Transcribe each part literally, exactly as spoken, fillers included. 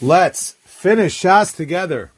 Let's finish Shas together.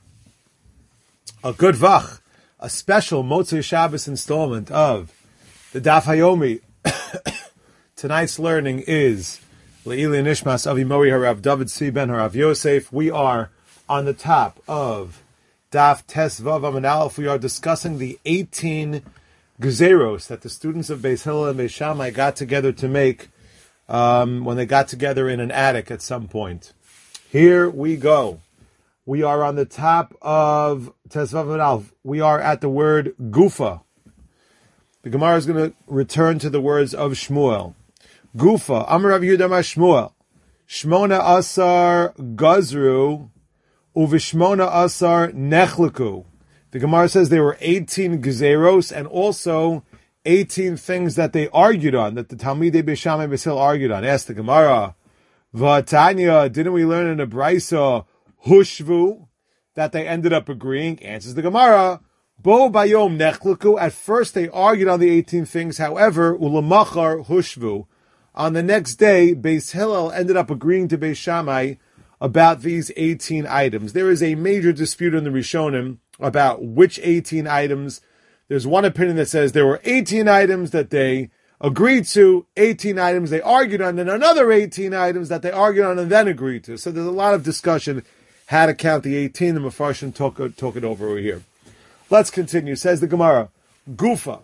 A good vach, a special Motzei Shabbos installment of the Daf Hayomi. Tonight's learning is Le'ili Nishmas Avi Mori Harav David C. Ben Harav Yosef. We are on the top of Daf Tes Vav Amud Aleph. We are discussing the eighteen Gezeros that the students of Beis Hillel and Beis Shammai got together to make um, when they got together in an attic at some point. Here we go. We are on the top of Tes Vav Amud Aleph. We are at the word Gufa. The Gemara is going to return to the words of Shmuel. Gufa, Amar Rav Yehuda Amar Shmuel, Shmona Asar Gazru, Uvishmona Asar Nechleku. The Gemara says there were eighteen Gezeros and also eighteen things that they argued on, that the Talmidei Beis Shammai Beis Hillel argued on. Asked the Gemara, V'atanya, didn't we learn in the Brisa, Hushvu, that they ended up agreeing? Answers the Gemara, Bo Bayom Nechleku. At first they argued on the eighteen things, however, Ulamachar Hushvu. On the next day, Beis Hillel ended up agreeing to Beis Shammai about these eighteen items. There is a major dispute in the Rishonim about which eighteen items. There's one opinion that says there were eighteen items that they agreed to, eighteen items they argued on, and another eighteen items that they argued on and then agreed to. So there's a lot of discussion how to count the eighteen. The Mefarshim took, took it over here. Let's continue. Says the Gemara, Gufa.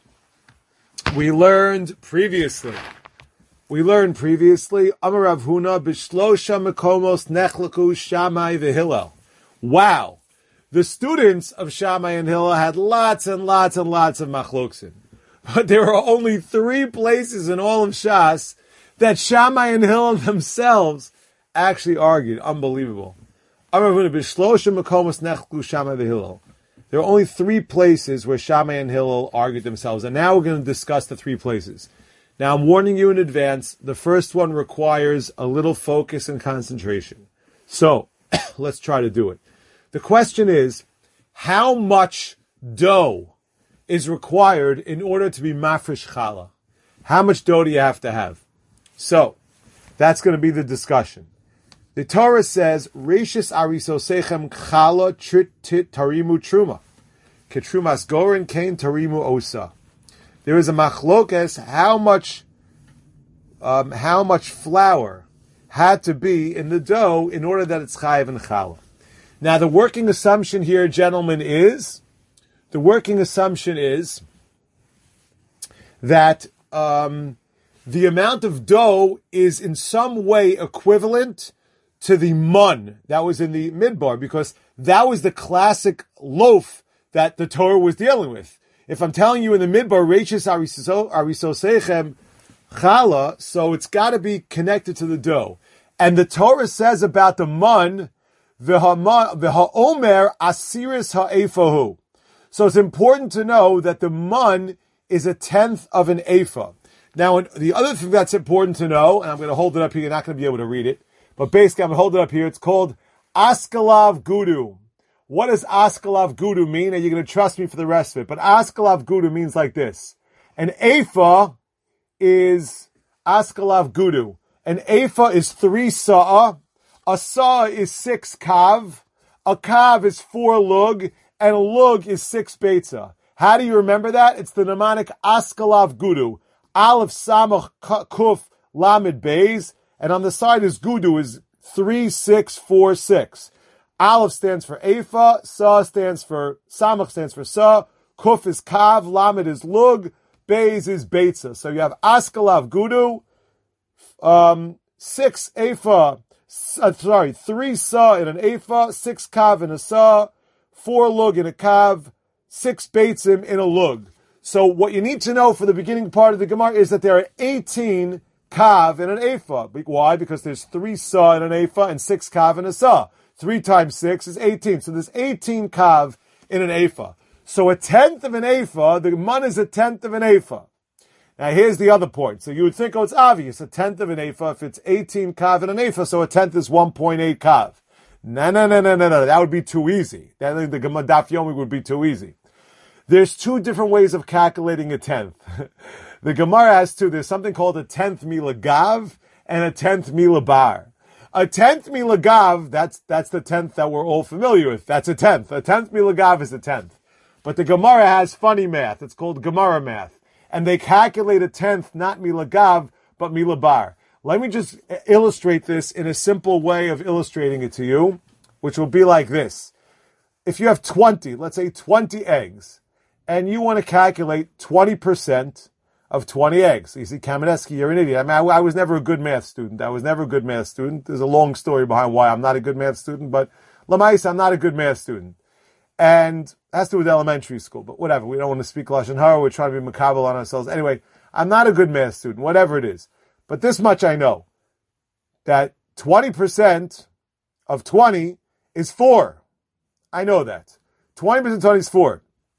We learned previously. We learned previously, Amar Rav Huna, Bishlosha Mekomos Nechleku Shammai v'Hillel. Wow. The students of Shammai and Hillel had lots and lots and lots of machloksin. But there are only three places in all of Shas that Shammai and Hillel themselves actually argued. Unbelievable. Amar Rav Huna, Bishlosha Mekomos Nechleku Shammai v'Hillel. There are only three places where Shammai and Hillel argued themselves. And now we're going to discuss the three places. Now, I'm warning you in advance, the first one requires a little focus and concentration. So, let's try to do it. The question is, how much dough is required in order to be mafresh challah? How much dough do you have to have? So, that's going to be the discussion. The Torah says, Reishis arisosechem challah trit tit tarimu truma. Ketrumas gorin kain tarimu osa. There is a machlokes how much, um, how much flour had to be in the dough in order that it's chayiv and challah. Now, the working assumption here, gentlemen, is the working assumption is that um, the amount of dough is in some way equivalent to the mun that was in the midbar, because that was the classic loaf that the Torah was dealing with. If I'm telling you in the midbar, Reishis arisosechem challah, so it's got to be connected to the dough. And the Torah says about the mun, v'ha'omer asiris ha'efahu. So it's important to know that the mun is a tenth of an ephah. Now, the other thing that's important to know, and I'm going to hold it up here, you're not going to be able to read it, but basically I'm going to hold it up here, it's called Askalav Gudu. What does Askalav Gudu mean? And you're going to trust me for the rest of it. But Askalav Gudu means like this. An ephah is Askalav Gudu. An ephah is three sa'ah. A sa'ah is six kav. A kav is four lug. And a lug is six beitza. How do you remember that? It's the mnemonic Askalav Gudu. Aleph Samach Kuf Lamed Beis. And on the side is Gudu, is three, six, four, six. Aleph stands for Ephah, Sa stands for, Samach stands for Sa, Kuf is Kav, Lamed is Lug, Beis is Beitza. So you have Askalav Gudu, um, six Ephah, uh, sorry, three Sa in an Ephah, six Kav in a Sa, four Lug in a Kav, six Beitzim in a Lug. So what you need to know for the beginning part of the Gemara is that there are eighteen Kav in an Ephah. Why? Because there's three Sa in an Ephah and six Kav in a Sa. Three times six is eighteen. So there's eighteen kav in an ephah. So a tenth of an ephah, the mun is a tenth of an ephah. Now here's the other point. So you would think, oh, it's obvious. A tenth of an ephah, if it's eighteen kav in an ephah, so a tenth is one point eight kav. No, no, no, no, no, no. That would be too easy. That, the Daf Yomi would be too easy. There's two different ways of calculating a tenth. The Gemara has two. There's something called a tenth mila gav and a tenth mila bar. A tenth milagav, that's that's the tenth that we're all familiar with. That's a tenth. A tenth milagav is a tenth. But the Gemara has funny math. It's called Gemara math. And they calculate a tenth, not milagav, but milabar. Let me just illustrate this in a simple way of illustrating it to you, which will be like this. If you have twenty, let's say twenty eggs, and you want to calculate twenty percent of twenty eggs. You see, Kamenetsky, you're an idiot. I mean, I, I was never a good math student. I was never a good math student. There's a long story behind why I'm not a good math student, but Lamais, I'm not a good math student. And it has to do with elementary school, but whatever. We don't want to speak Lashon Hara. We're trying to be makabel on ourselves. Anyway, I'm not a good math student, whatever it is. But this much I know, that twenty percent of twenty is four. I know that. twenty percent of twenty is four.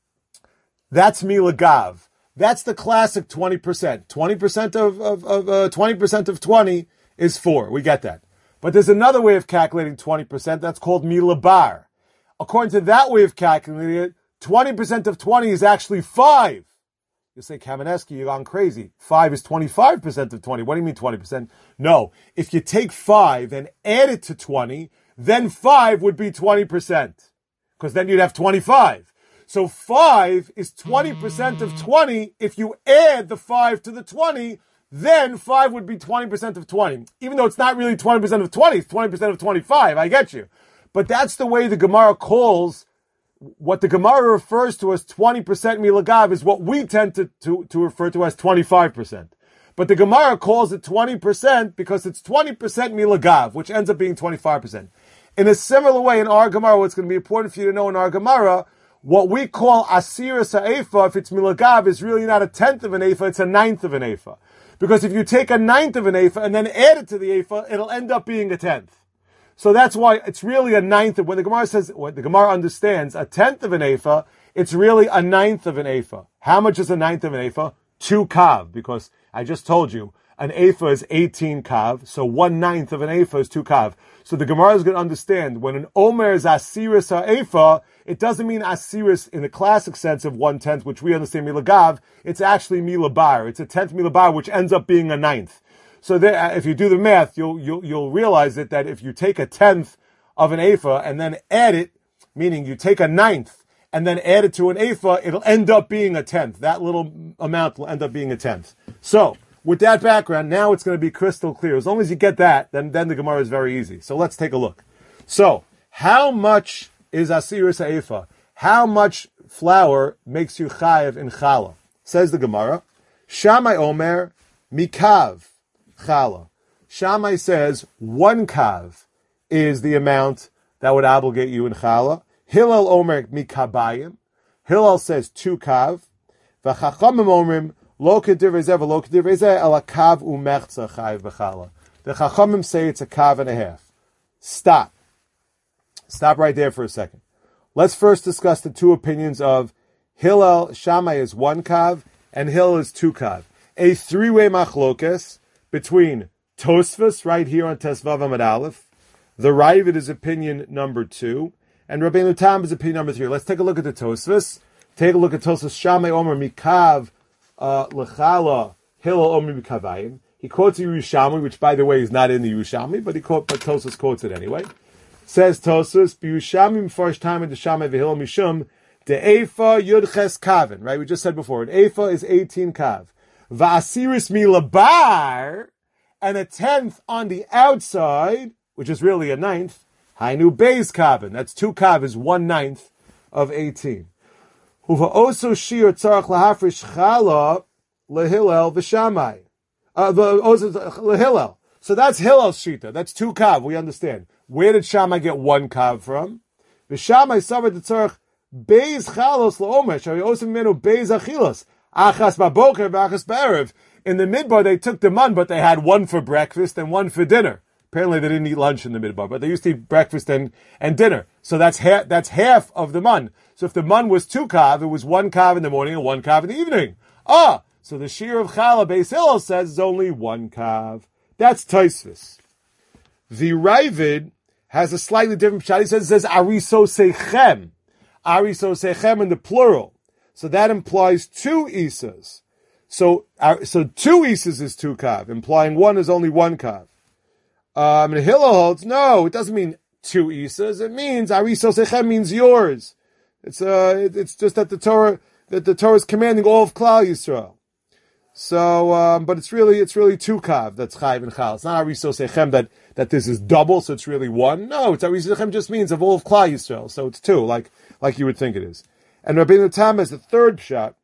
That's milagav. That's the classic twenty percent. twenty percent of, of, of uh, twenty percent of twenty is four. We get that. But there's another way of calculating twenty percent. That's called milabar. According to that way of calculating it, twenty percent of twenty is actually five. You say, Kamenetsky, you're gone crazy. five is twenty-five percent of twenty. What do you mean twenty percent? No. If you take five and add it to twenty, then five would be twenty percent. Because then you'd have twenty-five. So five is twenty percent of twenty. If you add the five to the twenty, then five would be twenty percent of twenty. Even though it's not really twenty percent of twenty, it's twenty percent of twenty-five. I get you. But that's the way the Gemara calls, what the Gemara refers to as twenty percent milagav is what we tend to, to, to refer to as twenty-five percent. But the Gemara calls it twenty percent because it's twenty percent milagav, which ends up being twenty-five percent. In a similar way, in our Gemara, what's going to be important for you to know in our Gemara, what we call asira sa'efa, if it's milagav, is really not a tenth of an ephah, it's a ninth of an ephah. Because if you take a ninth of an ephah and then add it to the ephah, it'll end up being a tenth. So that's why it's really a ninth of, when the Gemara says, what the Gemara understands, a tenth of an ephah, it's really a ninth of an ephah. How much is a ninth of an ephah? Two kav, because I just told you, an ephah is eighteen kav, so one ninth of an ephah is two kav. So the Gemara is going to understand, when an omer is asiris ha'ephah, it doesn't mean asiris in the classic sense of one tenth, which we understand milagav, it's actually milabar. It's a tenth milabar, which ends up being a ninth. So there, if you do the math, you'll, you'll, you'll realize it, that if you take a tenth of an ephah and then add it, meaning you take a ninth and then add it to an ephah, it'll end up being a tenth. That little amount will end up being a tenth. So, with that background, now it's going to be crystal clear. As long as you get that, then, then the Gemara is very easy. So let's take a look. So, how much is asiris ha'ephah? How much flour makes you chayev in challah? Says the Gemara, Shammai omer mikav challah. Shammai says one kav is the amount that would obligate you in challah. Hillel omer mikabayim. Hillel says two kav. V'chachamim omrim lo kedivrei zeh v'lo kedivrei zeh ela kav umechza chayev b'challah. The chachamim say it's a kav and a half. Stop. Stop right there for a second. Let's first discuss the two opinions of Hillel. Shammai is one kav and Hillel is two kav. A three-way machlokes between Tosfos, right here on Tesvav Amud Aleph, the Ravid is opinion number two, and Rabbeinu Tam is opinion number three. Let's take a look at the Tosfos. Take a look at Tosfos. Shammai Omer Mikav Lechala Hillel Omer Mikavayim. He quotes the Yerushalmi, which by the way is not in the Yerushalmi, but he quote, but Tosfos quotes it anyway. Says Tosfos, Yerushalmi first time in the Shammai v'Hillel Mishum the Ephah Yudches Kavin. Right, we just said before, an Ephah is eighteen kav. Va'asiris milabar, and a tenth on the outside, which is really a ninth. Hainu beis kavin. That's two kav is one ninth of eighteen. Uva also shiur tzarach lahafrish chala lehillel v'shamai. Uh, lehillel. So that's Hillel's shita. That's two kav. We understand. Where did Shammai get one kav from? V'shamai savad tzarach beis chalos laomer. Shari osim menu beis achilos. Achas baboker v'achas b'erev. In the midbar, they took the man, but they had one for breakfast and one for dinner. Apparently, they didn't eat lunch in the midbar, but they used to eat breakfast and, and dinner. So that's half, that's half of the man. So if the man was two kav, it was one kav in the morning and one kav in the evening. Ah, so the shear of challah Beis Hillel says is only one kav. That's Tosfos. The Ravid has a slightly different pshat. He says, it says ariso sechem. Ariso sechem in the plural. So that implies two isas. So, uh, so two isas is two kav, implying one is only one kav. Um, and Hillel holds, no, it doesn't mean two Isas. It means Arisos Echem means yours. It's uh, it, it's just that the Torah that the Torah is commanding all of Klal Yisrael. So, um, but it's really it's really two kav that's chayv and chal. It's not Arisos Echem that that this is double, so it's really one. No, it's Arisos Echem just means of all of Klal Yisrael, so it's two, like like you would think it is. And Rabbeinu Tam has the third shot.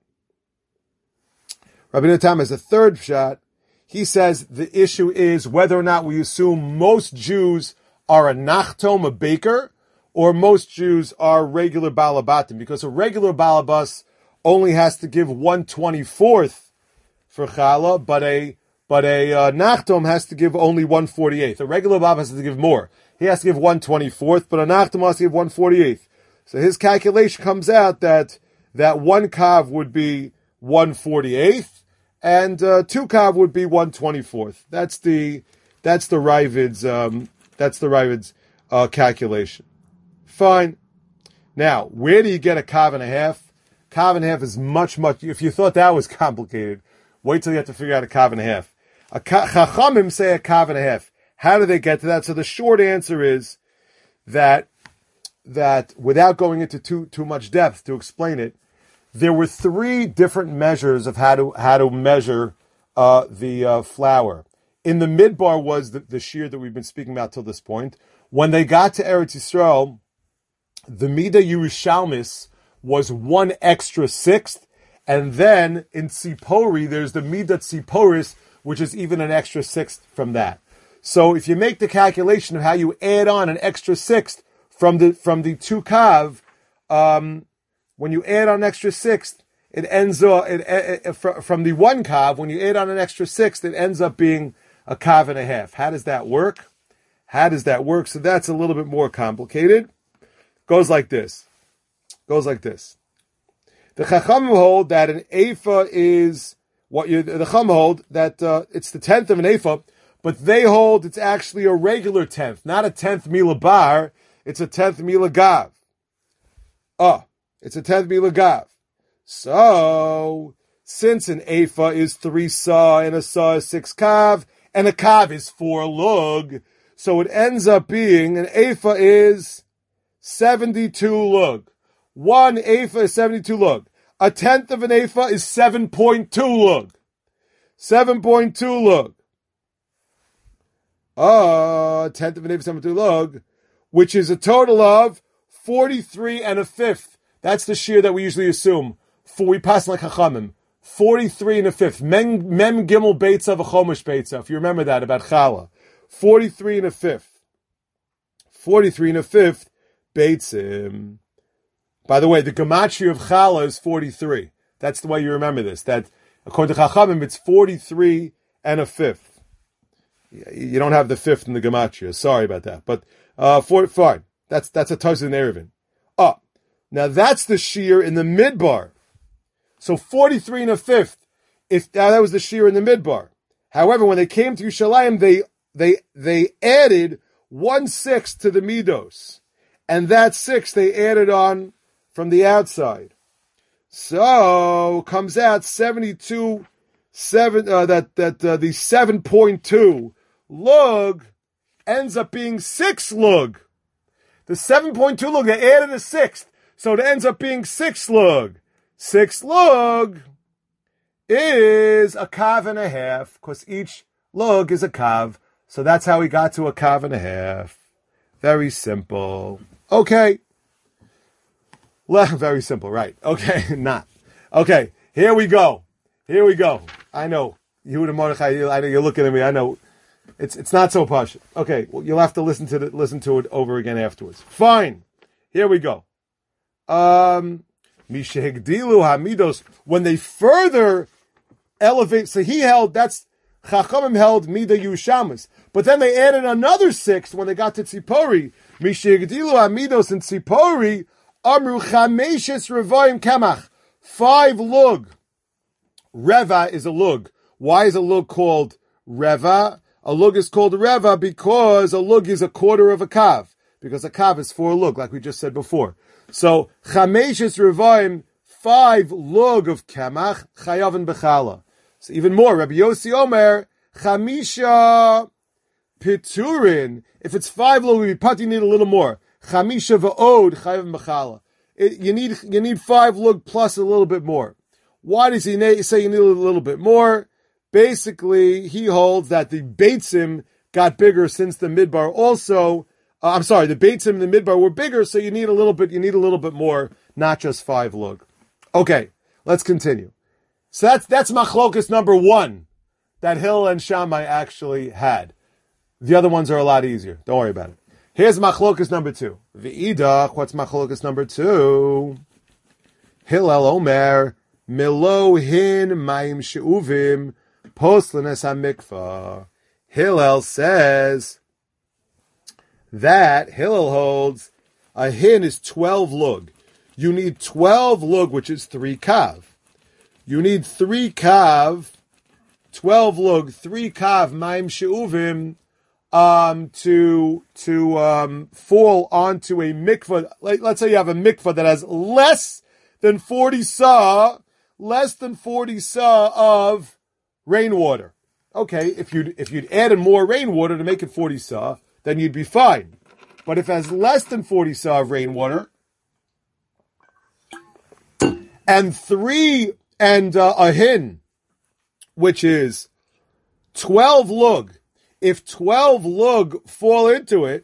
Rabbeinu Tam has the third shot. He says the issue is whether or not we assume most Jews are a nachtom, a baker, or most Jews are regular balabatim, because a regular balabas only has to give one twenty-fourth for challah, but a but a uh, nachtom has to give only one forty-eighth. A regular balabas has to give more. He has to give one twenty-fourth, but a nachtom has to give one forty-eighth. So his calculation comes out that that one kav would be one forty-eighth. And uh, two kav would be one twenty-fourth. That's the that's the Ravid's um, that's the Ravid's uh, calculation. Fine. Now, where do you get a kav and a half? Kav and a half is much much. If you thought that was complicated, wait till you have to figure out a kav and a half. A ka, Chachamim say a kav and a half. How do they get to that? So the short answer is that that without going into too too much depth to explain it, there were three different measures of how to how to measure uh, the uh, flour. In the midbar was the, the shear that we've been speaking about till this point. When they got to Eretz Yisrael, the Midah Yerushalmis was one extra sixth, and then in Tzipori there's the Midah Tziporis, which is even an extra sixth from that. So if you make the calculation of how you add on an extra sixth from the from the two kav, um, when you add on an extra sixth, it ends up, it, it, it, from the one kav, when you add on an extra sixth, it ends up being a kav and a half. How does that work? How does that work? So that's a little bit more complicated. Goes like this. Goes like this. The Chachamim hold that an ephah is what you, the Chacham hold that uh, it's the tenth of an ephah, but they hold it's actually a regular tenth, not a tenth milah bar, it's a tenth milah gav. Oh. It's a tenth milah gav. So, since an ephah is three sa and a sa is six kav, and a kav is four lug, so it ends up being an ephah is seventy-two lug. One ephah is seventy-two lug. A tenth of an ephah is seven point two lug. seven point two lug. Uh, a tenth of an ephah is seven point two lug, which is a total of forty-three and a fifth. That's the shear that we usually assume. For we pass like Chachamim. forty-three and a fifth. Mem, mem gimel beitza v'chomish beitza. If you remember that about challah. forty-three and a fifth. forty-three and a fifth. Beitzim. By the way, the gematria of challah is forty-three. That's the way you remember this. That according to Chachamim, it's forty-three and a fifth. You don't have the fifth in the gematria. Sorry about that. But, uh, for, fine. That's, that's a Tosfos in Eruvin. Oh. Now that's the shear in the midbar. So forty-three and a fifth. If now that was the shear in the midbar. However, when they came to Yerushalayim, they they they added one sixth to the midos, and that sixth they added on from the outside. So comes out seventy-two seven. Uh, that that uh, the seven point two lug ends up being six lug. The seven point two lug they added a sixth. So it ends up being six lug. Six lug is a kav and a half, because each lug is a kav. So that's how we got to a kav and a half. Very simple. Okay. Very simple, right. Okay, not. Okay, here we go. Here we go. I know. Yehuda Mordechai, I know you're looking at me. I know. It's it's not so posh. Okay, well, you'll have to listen to the, listen to it over again afterwards. Fine. Here we go. Um, Mishehegdilu Hamidos, when they further elevate, so he held, that's, Chachamim held Midah Yerushalmis, but then they added another sixth when they got to Tzipori. Mishehegdilu Hamidos and Tzipori, Amru Chameshes Revoim Kamach, five lug. Reva is a lug. Why is a lug called Reva? A lug is called Reva because a lug is a quarter of a kav, because a kav is four lug, like we just said before. So, Chameshes Revaim, five lug of Kamach, Chayavin Bechala. So even more, Rabbi Yossi Omer, Chamisha Piturin, if it's five lug, you need a little more. Chamisha va'od chayav mechala. You need you need five lug plus a little bit more. Why does he say you need a little bit more? Basically, he holds that the beitzim got bigger since the midbar. Also, uh, I'm sorry, the beitzim and the midbar were bigger, so you need a little bit. You need a little bit more, not just five lug. Okay, let's continue. So that's that's machlokas number one that Hillel and Shammai actually had. The other ones are a lot easier. Don't worry about it. Here's machlokas number two. V'idach, what's machlokas number two? Hillel Omer, Milo hin mayim she'uvim, poslenes hamikvah. Hillel says that Hillel holds a hin is twelve lug. You need twelve lug, which is three kav. You need three kav, twelve lug, three kav mayim she'uvim, Um, to to um, fall onto a mikvah. Like, let's say you have a mikvah that has less than forty sa, less than forty sa of rainwater. Okay, if you'd if you'd added more rainwater to make it forty sa, then you'd be fine. But if it has less than forty sa of rainwater, and three and uh, a hin, which is twelve lug. If twelve lug fall into it,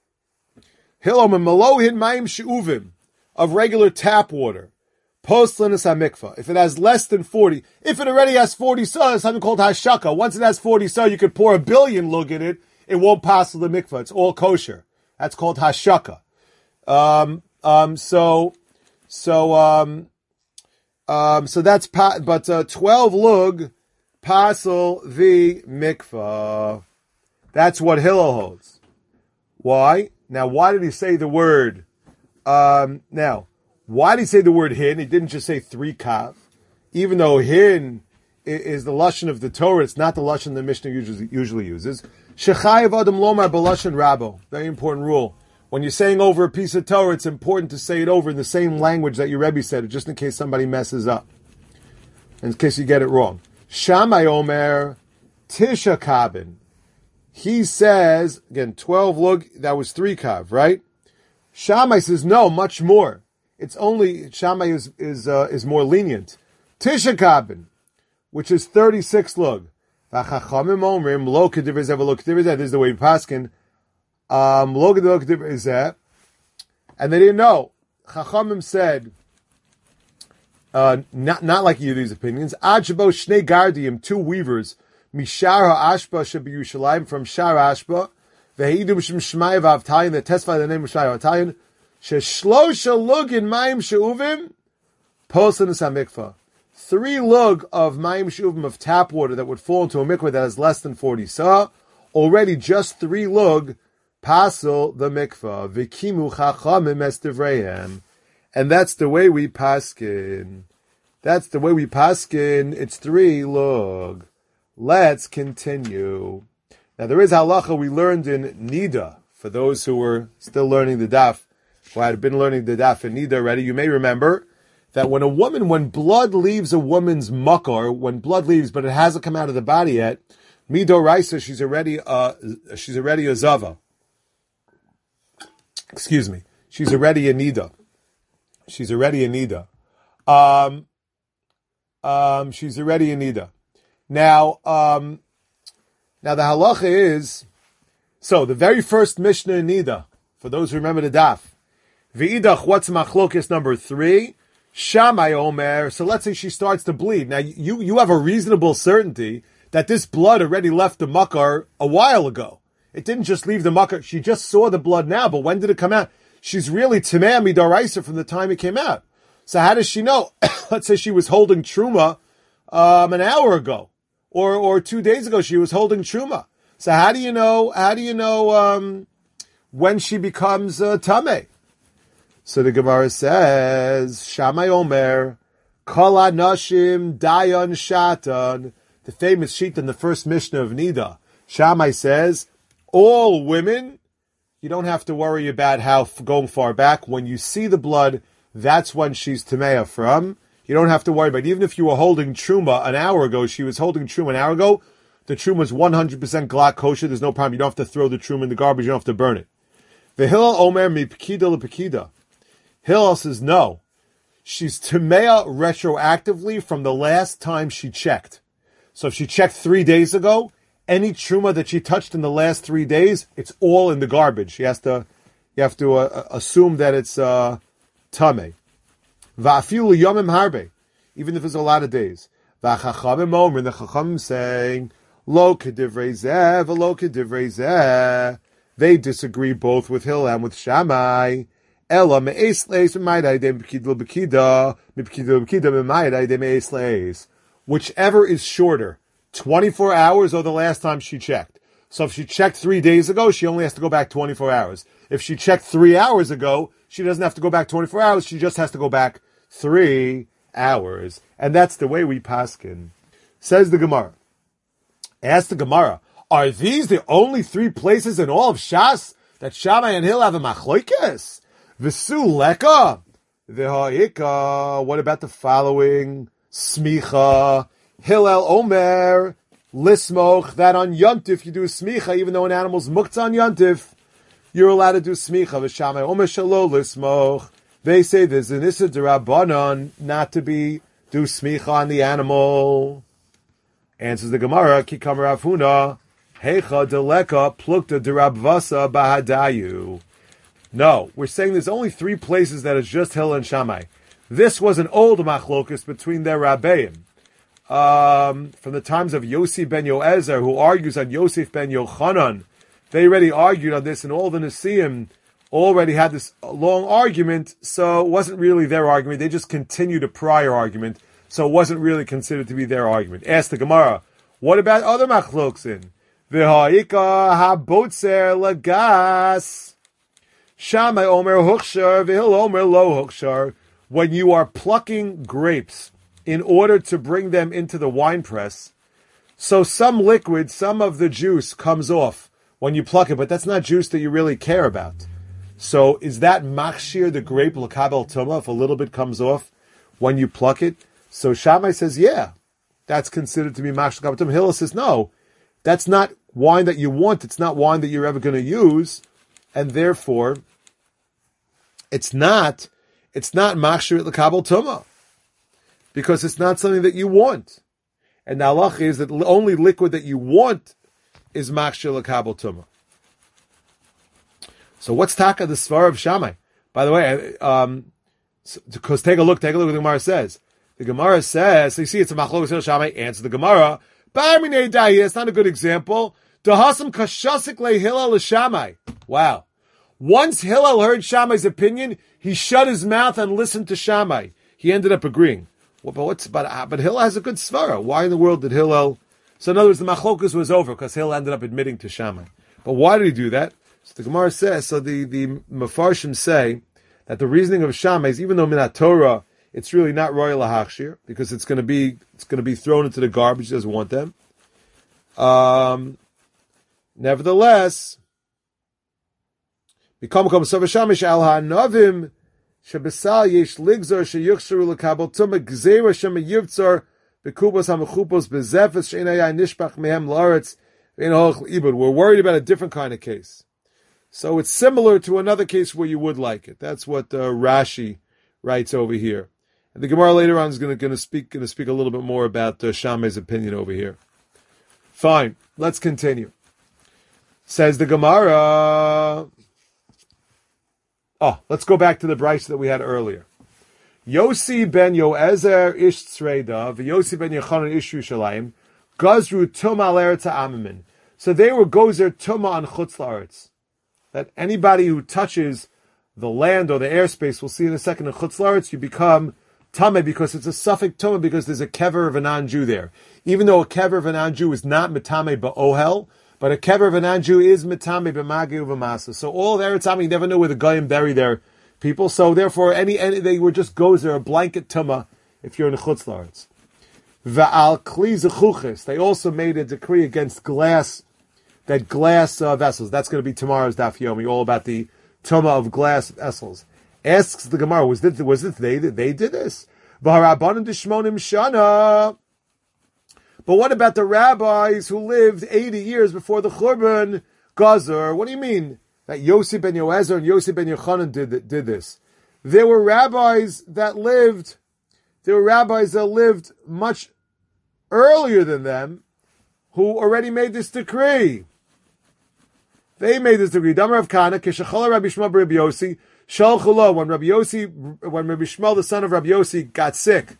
hilom and malohin mayim she'uvim of regular tap water, postlenis hamikvah. If it has less than forty, if it already has forty sa, it's something called hashaka. Once it has forty sa, you could pour a billion lug in it. It won't pass the mikvah. It's all kosher. That's called hashaka. Um, um, so, so, um, um, so that's pa- but uh, twelve lug pasel the mikvah. That's what Hillel holds. Why? Now, why did he say the word? Um, now, why did he say the word hin? He didn't just say three kav. Even though hin is the lashon of the Torah, it's not the lashon the Mishnah usually, usually uses. Shechayev adam lomar b'lashon rabo. Very important rule. When you're saying over a piece of Torah, it's important to say it over in the same language that your Rebbe said it, just in case somebody messes up. In case you get it wrong. Shammai Omer tisha kabin. He says, again, twelve lug, that was three kav, right? Shammai says, no, much more. It's only, Shammai is is uh, is more lenient. Tisha kabin, which is thirty-six lug. V'chachamim omrim, lo k'divrei zeh v'lo k'divrei zeh. This is the way we paskin. Um, lo k'divrei zeh. And they didn't know. Chachamim said, uh, not, not like either of these opinions, ad shabo shnei gardiim, two weavers, Mishar ha'ashba shebi Yerushalayim, from Shar Ashba, ve'hidu b'shem Shmai v'avtayin, that testify the name of Shmai v'avtayin, she'shlosha lugin mayim she'uvim, poslenis hamikvah. Three lug of mayim she'uvim, of tap water that would fall into a mikvah that has less than forty sa, already just three lug, pasel the mikvah, v'kimu chachamim es divreihem. And that's the way we paskin. That's the way we paskin. It's three lug. Let's continue. Now there is halacha we learned in Nida. For those who were still learning the daf, who had been learning the daf in Nida already, you may remember that when a woman, when blood leaves a woman's makar, when blood leaves but it hasn't come out of the body yet, midoraisa, she's already uh she's already a zava. Excuse me, she's already a Nida. She's already a Nida. Um, um, she's already a Nida. Now, um, now the halacha is, so the very first Mishnah in Nida, for those who remember the daf, V'idach, what's machlokes number three? Shammai Omer. So let's say she starts to bleed. Now you, you have a reasonable certainty that this blood already left the makar a while ago. It didn't just leave the makar. She just saw the blood now, but when did it come out? She's really Timei Midaraisa from the time it came out. So how does she know? Let's say she was holding Truma, um, an hour ago. Or, or two days ago, she was holding Truma. So how do you know, how do you know, um, when she becomes, uh, Tameh? So the Gemara says, Shammai Omer, Kol HaNashim Dayan Shatan, the famous sheet in the first Mishnah of Nida. Shammai says, all women, you don't have to worry about how going far back. When you see the blood, that's when she's Tameh from. You don't have to worry about it. Even if you were holding Truma an hour ago, she was holding Truma an hour ago, the truma is one hundred percent glak kosher, there's no problem. You don't have to throw the truma in the garbage, you don't have to burn it. The Hillel Omer mi pekida lepekida. Hillel says no. She's Tamea retroactively from the last time she checked. So if she checked three days ago, any truma that she touched in the last three days, it's all in the garbage. She has to, you have to uh, assume that it's uh, Tameh. Va'afilu yomim harbe, even if it's a lot of days. Va'chachamim omer, the chachamim saying, lo kedivrei zeh, v'lo kedivrei zeh. They disagree both with Hillel and with Shammai. Ella me'es leis me'mayday de mepekida l'bekida, mepekida l'bekida me'mayday de me'es leis. Whichever is shorter, twenty-four hours or the last time she checked. So if she checked three days ago, she only has to go back twenty-four hours. If she checked three hours ago, she doesn't have to go back twenty-four hours, she just has to go back three hours. And that's the way we paskin. Says the Gemara. Ask the Gemara, are these the only three places in all of Shas that Shammai and Hillel have a machloikes? V'su leka, v'ha'ika. What about the following? Smicha. Hillel Omer, lismoch, that on Yontif you do smicha, even though an animal's muktzah on Yontif, you're allowed to do smicha. V'shamai Omer shalo lismoch. They say there's an issa d'Rabbanan not to be, do smicha on the animal. Answers the Gemara, Kikam Rav Huna, Heicha deleka plukta d'Rabvasa bahadayu. No, we're saying there's only three places that it's just Hillel and Shammai. This was an old machlokus between their rabbeim. Um, from the times of Yossi ben Yoezer, who argues on Yosef ben Yochanan. They already argued on this, and all the Nesiim already had this long argument, so it wasn't really their argument. They just continued a prior argument, so it wasn't really considered to be their argument. Ask the Gemara, what about other machloksin? V'ha'ika ha'botzer lagas. Shammai omer hukshar, v'hil omer lo hukshar. When you are plucking grapes in order to bring them into the wine press, so some liquid, some of the juice comes off when you pluck it, but that's not juice that you really care about. So is that machshir, the grape, l'kabel tumah, if a little bit comes off when you pluck it? So Shammai says, yeah, that's considered to be machshir l'kabel tumah. Hillel says, no, that's not wine that you want. It's not wine that you're ever going to use, and therefore, it's not It's not machshir l'kabel tumah, because it's not something that you want. And the halach is that the only liquid that you want is machshir l'kabel tumah. So what's taka the svar of Shammai? By the way, um, because take a look, take a look what the Gemara says. The Gemara says, so you see it's a machlokes of Shammai, answer the Gemara, it's not a good example. Dahasam kashasik le Hillel l'Shammai. Wow. Once Hillel heard Shammai's opinion, he shut his mouth and listened to Shammai. He ended up agreeing. Well, but what's but uh, but Hillel has a good svara. Why in the world did Hillel? So in other words, the machlokus was over because Hillel ended up admitting to Shammai. But why did he do that? So the Gemara says. So the the Mefarshim say that the reasoning of Shammai is, even though minat Torah it's really not royal lahachshir because it's going to be it's going to be thrown into the garbage. He doesn't want them. Um, nevertheless. Become come savashamish al ha'novim shebesal yesh ligzor sheyuchsharu lekabel tumah gzeira shema yivtzor bekubos hamachupos bezefes sheinayai nishbach mehem laaretz vein hoch ibud. We're worried about a different kind of case. So it's similar to another case where you would like it. That's what uh, Rashi writes over here. And the Gemara later on is going to speak going to speak a little bit more about uh, Shammai's opinion over here. Fine, let's continue. Says the Gemara. Oh, let's go back to the brayso that we had earlier. Yossi ben Yoezer ish tzreida, v'Yossi ben Yochanan ish Yerushalayim, gazru tuma al eretz ha'amimin. So they were gozer tuma on chutz la'aretz. That anybody who touches the land or the airspace, we'll see in a second, in chutz la'aretz, you become tameh because it's a suffix tuma because there's a kever of a non-Jew there. Even though a kever of a non-Jew is not metameh ba'ohel, but a kever of a non-Jew is mitame b'magi uv'masa. So all of Eretz Ami, you never know where the goyim bury their people. So therefore, any, any they were just gozer, a blanket tuma, if you're in the chutz la'aretz. Va'al kli zechuches. They also made a decree against glass, that glass uh, vessels. That's going to be tomorrow's daf yomi, all about the tuma of glass vessels. Asks the Gemara, was this was it they that they did this? V'harabanim d'shmonim shana. But what about the rabbis who lived eighty years before the Churban Gazer? What do you mean that Yossi ben Yoezer and Yossi ben Yochanan did, did this? There were rabbis that lived, there were rabbis that lived much earlier than them who already made this decree. They made this decree. Damar of Kana, Kishachala Rabbi Shmuel Rabbi Yossi, Shalchulo, when Rabbi Yossi, when Rabbi Shmuel, the son of Rabbi Yossi, got sick.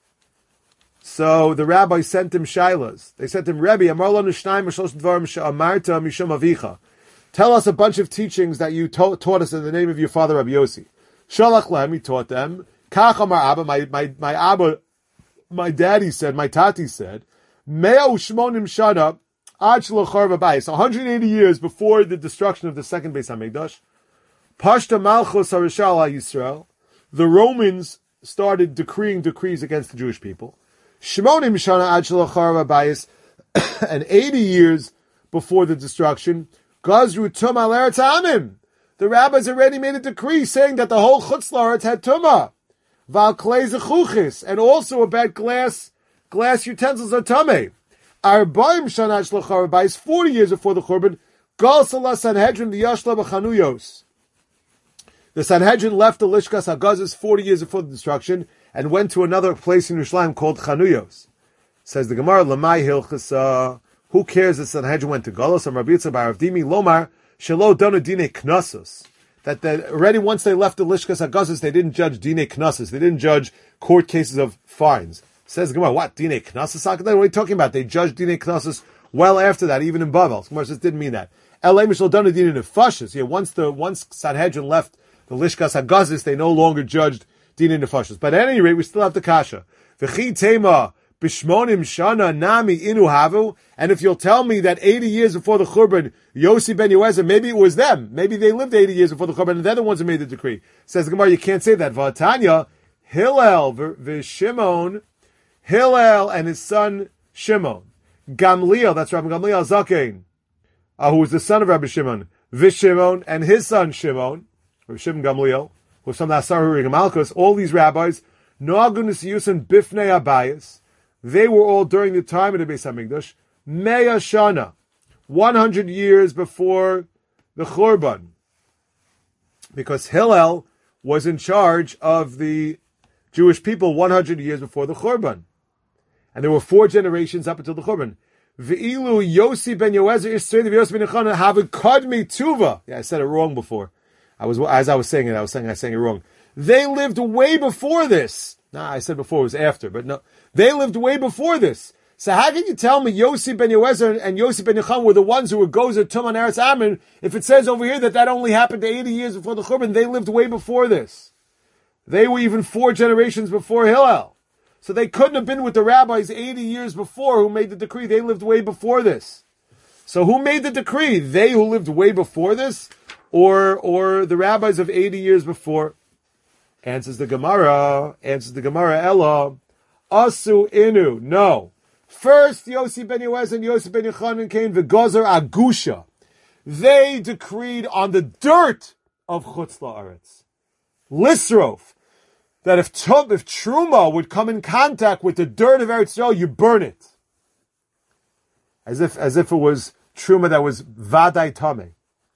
So the rabbi sent him shailas. They sent him, Rebbe, Amar lanu shnayim v'shlosh dvarim she'amarta mishum avicha. Tell us a bunch of teachings that you ta- taught us in the name of your father Rabbi Yossi. Shalach lehem, he taught them. Kach amar Abba, my, my, my Abba, my daddy said, my tati said, Mea u'shmonim shana ad sh'locharva bayis, one hundred eighty years before the destruction of the second Beis HaMikdash, Pashta Malchus HaRishal HaYisrael, the Romans started decreeing decrees against the Jewish people. Shmonim shana ad sh'locharva bayis, and eighty years before the destruction, Gazru Tumah al Eretz Amim. The rabbis already made a decree saying that the whole Chutz La'aretz had Tumah. Val Klei Zechuchis, and also about glass glass utensils are Tameh. Arbaim shana ad sh'locharva bayis, forty years before the Churban, Gal Salah Sanhedrin the Yashla B'Chanuyos. The Sanhedrin left the Lishkas HaGazis forty years before the destruction and went to another place in Yerushalayim called Chanuyos. Says the Gemara, Lamai Hilchasa, who cares that Sanhedrin went to Golos? And Rabbi Yitzchak bar Avdimi Lomar, Shelo Dona Dine Knossos. That the, already once they left the Lishkas HaGazis, they didn't judge Dine Knossos. They didn't judge court cases of fines. Says the Gemara, what? Dine Knossos? What are you talking about? They judged Dine Knossos well after that, even in Bavel. The Gemara says didn't mean that. Elay Mishlo Dona Dine Nefashis. Yeah, once the, once Sanhedrin left the Lishkas HaGazis, they no longer judged Dine Nefashis. But at any rate, we still have the Kasha. V'chi Tema Bishmonim Shana Nami Inu Havu. And if you'll tell me that eighty years before the Churban, Yossi ben Yoezer, maybe it was them. Maybe they lived eighty years before the Churban, and they're the ones who made the decree. Says the Gemara, you can't say that. V'atanya, Hillel v'Shimon, Hillel and his son Shimon. Gamliel, that's Rabbi Gamliel Zakein, uh, who was the son of Rabbi Shimon. V'Shimon and his son Shimon, or Shimon Gamliel, who was from the Asar Huri Gamalkus. All these rabbis, Noagun Yusin Bifnei Abayis, they were all during the time of the Beis HaMikdash, Mea Shana, one hundred years before the Churban. Because Hillel was in charge of the Jewish people one hundred years before the Churban. And there were four generations up until the Churban. Ve'ilu Yossi ben Yoezer Yisrael Yossi ben Yochanan have kadmi tuva. Yeah, I said it wrong before. I was as I was saying it, I was saying I was saying it wrong. They lived way before this. Nah, I said before it was after, but no, they lived way before this. So how can you tell me Yossi ben Yoezer and Yossi ben Yochanan were the ones who were Gozer Tum on Eretz Amin if it says over here that that only happened eighty years before the Churban? They lived way before this. They were even four generations before Hillel. So they couldn't have been with the rabbis eighty years before who made the decree. They lived way before this. So who made the decree? They who lived way before this? Or or the rabbis of eighty years before? Answers the Gemara. Answers the Gemara. Ella. Asu inu. No. First, Yossi ben Yoezer and Yossi ben Yochanan came v'gozer agusha. They decreed on the dirt of Chutz La'aretz. Lisrof. That if tum, if truma would come in contact with the dirt of Eretz Yisrael, you burn it. As if, as if it was truma that was vaday tameh.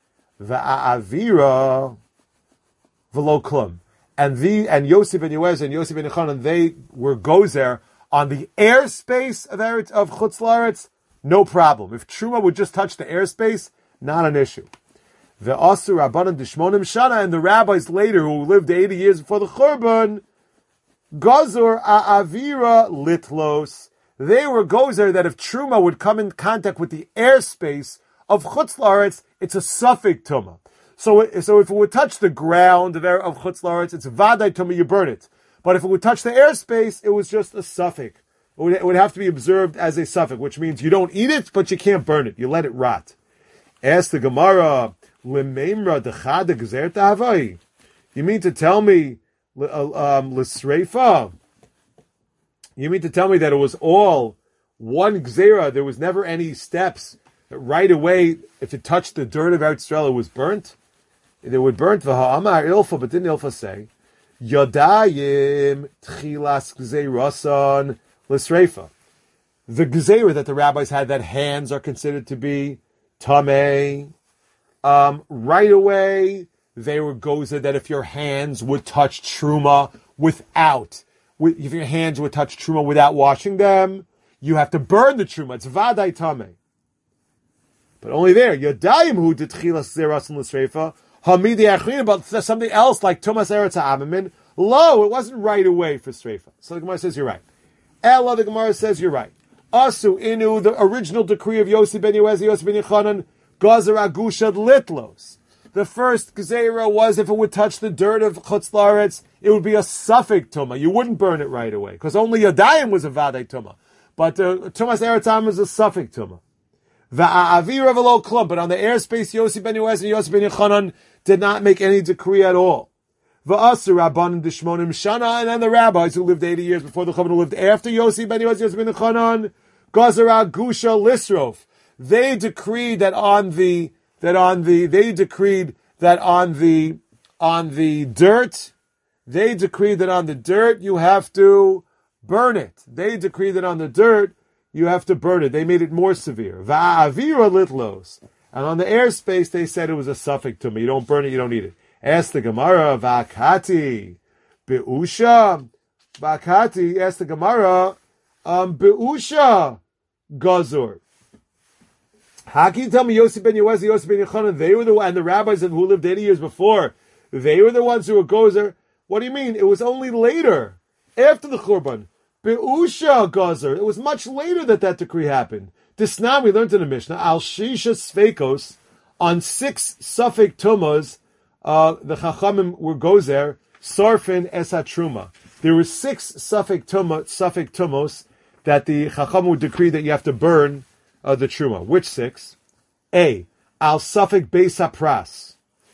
Va'avira v'lo klum. And the, and Yossi ben Yoezer and Yossi ben Yochanan, they were gozer on the airspace of Eretz, of Chutz La'aretz, no problem. If truma would just touch the airspace, not an issue. The Asur Rabbanan Dishmonim Shana, and the rabbis later who lived eighty years before the Churban, Gazur A'avira Litlos, they were gozer that if truma would come in contact with the airspace of Chutz La'aretz, it's a suffix tumah. So, so if it would touch the ground of, of Chutz La'aretz, it's vaday tumah, you burn it. But if it would touch the airspace, it was just a suffix. It would, it would have to be observed as a suffix, which means you don't eat it, but you can't burn it. You let it rot. Ask the Gemara, L'meimra dechada gzerta havai. You mean to tell me, um, l'sreifa? You mean to tell me that it was all one gzera? There was never any steps. Right away, if it touched the dirt of Eretz Yisrael, it was burnt? It would burnt. V'ha'amar ilfa, but didn't ilfa say, Yodayim tchilas gzeirasan l'sreifa. the gezerah that the rabbis had that hands are considered to be tamei. Um, right away, they were gozer that if your hands would touch truma without, if your hands would touch truma without washing them, you have to burn the truma. It's vadai tamei. But only there, yadayim hu detchilas zeras and l'sreifa hamidi achrina. But something else like tumas eretz ha'amamin. Lo, it wasn't right away for streifa. So the Gemara says you're right. Ella, the Gemara says you're right. Asu inu, the original decree of Yossi ben Yoezi, Yossi ben Yochanan, gazer agushad litlos. The first gezerah was if it would touch the dirt of Chutz La'aretz, it would be a suffix tuma. You wouldn't burn it right away because only Yadayim was a vadai tuma, but uh, tumas eretz ha'amamin is a suffix tuma. Va'avira v'lo klum, but on the airspace, Yossi ben Yoezi and Yossi ben Yochanan did not make any decree at all. V'asu rabbanim d'shmonim shana, and then the rabbis who lived eighty years before the Chachamim, who lived after Yossi ben Yoezi, Yossi ben Yochanan, gazara gusha lisrof. They decreed that on the that on the they decreed that on the on the dirt, they decreed that on the dirt you have to burn it. They decreed that on the dirt you have to burn it. They made it more severe. Va'avira litlos. And on the airspace, they said it was a suffix to me. You don't burn it, you don't eat it. Ask the Gemara, Vakati, Be'usha, Vakati, ask the Gemara, um, Be'usha, Gazur. How can you tell me Yossi ben Yoezi, Yossi ben Yochanan, they were the one, and the rabbis who lived eighty years before, they were the ones who were Gozer? What do you mean? It was only later, after the Churban. Be'usha Gazer. It was much later that that decree happened. This now we learned in the Mishnah, Al Shisha Sveikos, on six suffix tumas, uh, the Chachamim were Gozer, Sarfin Esat Truma. There were six suffix tuma, suffix tumos that the Chachamim would decree that you have to burn uh, the Truma. Which six? A. Al suffix Beis HaPras.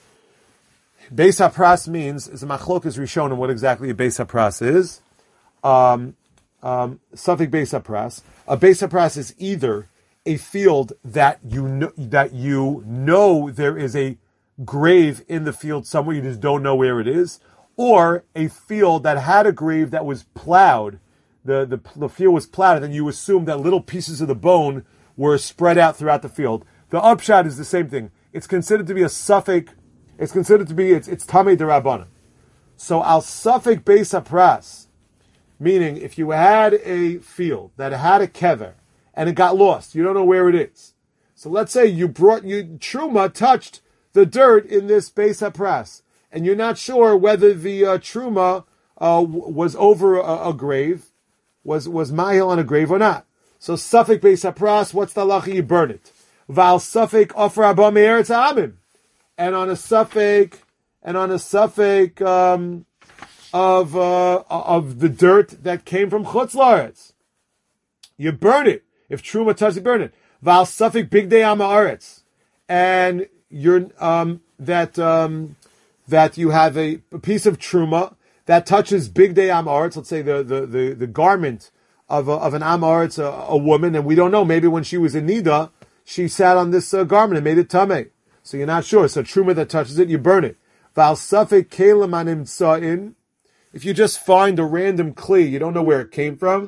Beis HaPras means, is a machlokas rishonim what exactly a Beis HaPras is. Um, Um, suffix Beis HaPras. A Beis HaPras is either a field that you know, that you know there is a grave in the field somewhere, you just don't know where it is, or a field that had a grave that was plowed. The, the, the field was plowed, and then you assume that little pieces of the bone were spread out throughout the field. The upshot is the same thing. It's considered to be a suffix. It's considered to be, it's, it's Tamei D'Rabbanan. So, al suffix Beis HaPras, meaning, if you had a field that had a kever and it got lost, you don't know where it is. So let's say you brought you truma touched the dirt in this Beis HaPras, and you're not sure whether the uh, truma uh, w- was over a, a grave, was was mahil on a grave or not. So suffix Beis HaPras, what's the halacha? You burn it. Val suffix offer abba me'eretz ha'amim, and on a suffix and on a suffix. Um, Of uh, of the dirt that came from Chutz La'aretz, you burn it. If truma touches, you burn it. Val suffix big day ha'aretz, and you're um, that um, that you have a, a piece of truma that touches big day ha'aretz. Let's say the the the, the garment of a, of an ha'aretz, a, a woman, and we don't know. Maybe when she was in nida, she sat on this uh, garment and made it tamei. So you're not sure. So truma that touches it, you burn it. Val suffix kelim anim sa'in. If you just find a random kli, you don't know where it came from.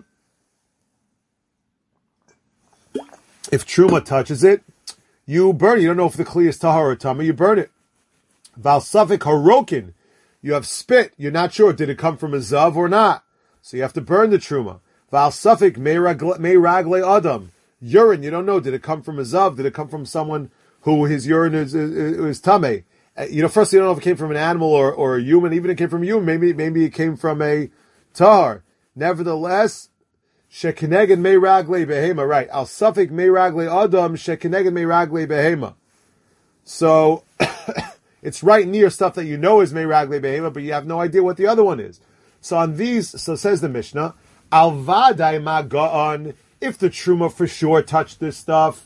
If truma touches it, you burn it. You don't know if the kli is tahar or tama, you burn it. Val suffix harokin. You have spit. You're not sure, did it come from a zav or not? So you have to burn the truma. Val suffix mei ragle adam. Urine, you don't know, did it come from a zav? Did it come from someone who his urine is, is, is tameh? You know, first you don't know if it came from an animal or, or a human. Even if it came from a human, maybe maybe it came from a tar. Nevertheless, shekeneged mei ragle behema. Right? Al suffix mei ragle adam shekeneged mei ragle behema. So it's right near stuff that you know is mei ragle behema, but you have no idea what the other one is. So on these, so says the Mishnah, al vadai ma ga'an. If the truma for sure touched this stuff.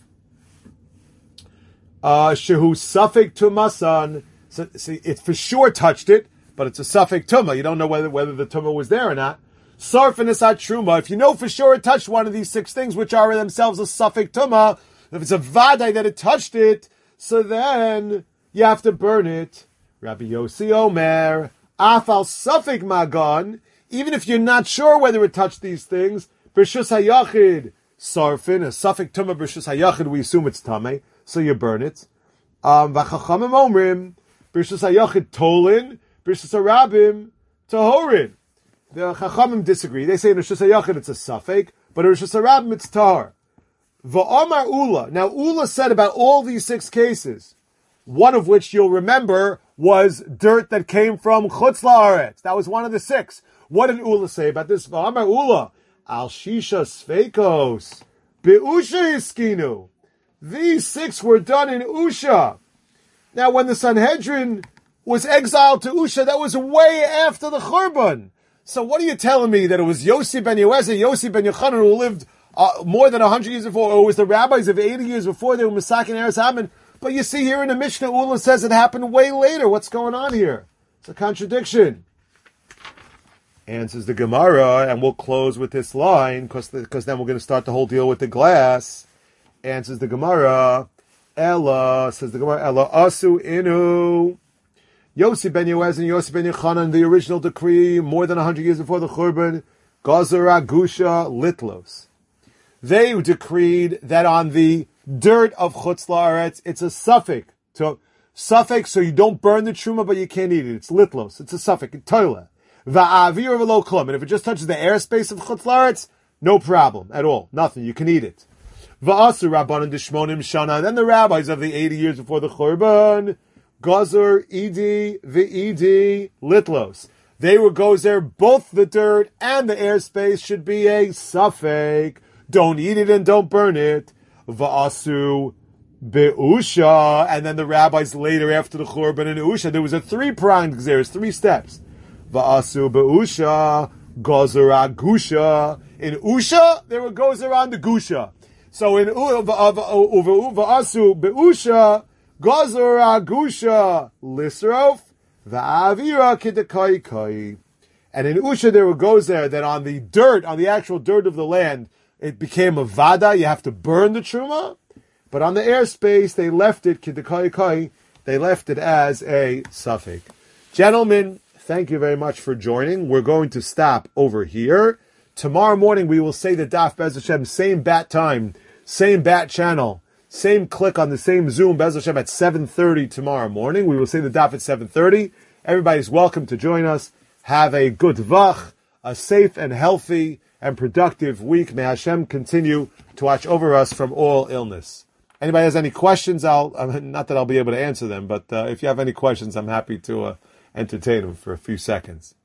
Uh, shehu suffix tumasan. So, see, it for sure touched it, but it's a suffix tuma. You don't know whether whether the tuma was there or not. Sarfin isat truma. If you know for sure it touched one of these six things, which are themselves a suffix tuma, if it's a vadai that it touched it, so then you have to burn it. Rabbi Yossi Omer, afal suffix magan. Even if you're not sure whether it touched these things, b'shus hayachid sarfin, a suffix tumah b'rishus hayachid, we assume it's tameh, so you burn it. Um, v'chachamim omrim, b'rishus hayachid tolin, b'rishus harabim tahorin. The chachamim disagree. They say in rishus hayachid it's a suffix, but in rishus harabim it's tahor. V'omar Ula. Now Ula said about all these six cases, one of which you'll remember was dirt that came from Chutz La'aretz. That was one of the six. What did Ula say about this? V'omar Ula. Al Shisha Sveikos, Be'usha Iskinu. These six were done in Usha. Now, when the Sanhedrin was exiled to Usha, that was way after the Churban. So what are you telling me, that it was Yossi ben Yoezer, Yossi ben Yochanan, who lived uh, more than one hundred years before, or it was the rabbis of eighty years before they were Masakin Eretz Haman? But you see here in the Mishnah, Ula says it happened way later. What's going on here? It's a contradiction. Answers the Gemara, and we'll close with this line, because because then we're going to start the whole deal with the glass. Answers the Gemara, Ella, says the Gemara, Ella asu inu. Yossi ben Yoez and Yossi ben Yochanan, the original decree, more than one hundred years before the Churban, Gazara Gusha Litlos. They decreed that on the dirt of Chutz La'aretz, it's a suffix. So, suffix, so you don't burn the truma, but you can't eat it. It's Litlos. It's a suffix. Toilet. Va'avir v'lo klum. And if it just touches the airspace of Chutz La'aretz, no problem at all. Nothing. You can eat it. Va'asu rabbanan dishmonim shana. And then the rabbis of the eighty years before the Churban, Gazur, Idi, V'idi, Litlos. They were gozer, both the dirt and the airspace should be a suffix. Don't eat it and don't burn it. Va'asu be'usha. And then the rabbis later after the Churban and Usha, there was a three-pronged gzeres, three steps. Va'asu be'usha, gozera gusha. In Usha, there were gozer on the gusha. So in Va'asu be'usha, gozera gusha, lisrof, va'avira kidakai kai. And in Usha, there were gozer that on the dirt, on the actual dirt of the land, it became a vada, you have to burn the truma. But on the airspace, they left it, kidakai kai, they left it as a suffix. Gentlemen, thank you very much for joining. We're going to stop over here. Tomorrow morning we will say the Daf Be'ez Hashem, same bat time, same bat channel, same click on the same Zoom Be'ez Hashem at seven thirty tomorrow morning. We will say the Daf at seven thirty. Everybody's welcome to join us. Have a good vach, a safe and healthy and productive week. May Hashem continue to watch over us from all illness. Anybody has any questions? I'll I mean, not that I'll be able to answer them, but uh, if you have any questions, I'm happy to uh, entertain them for a few seconds.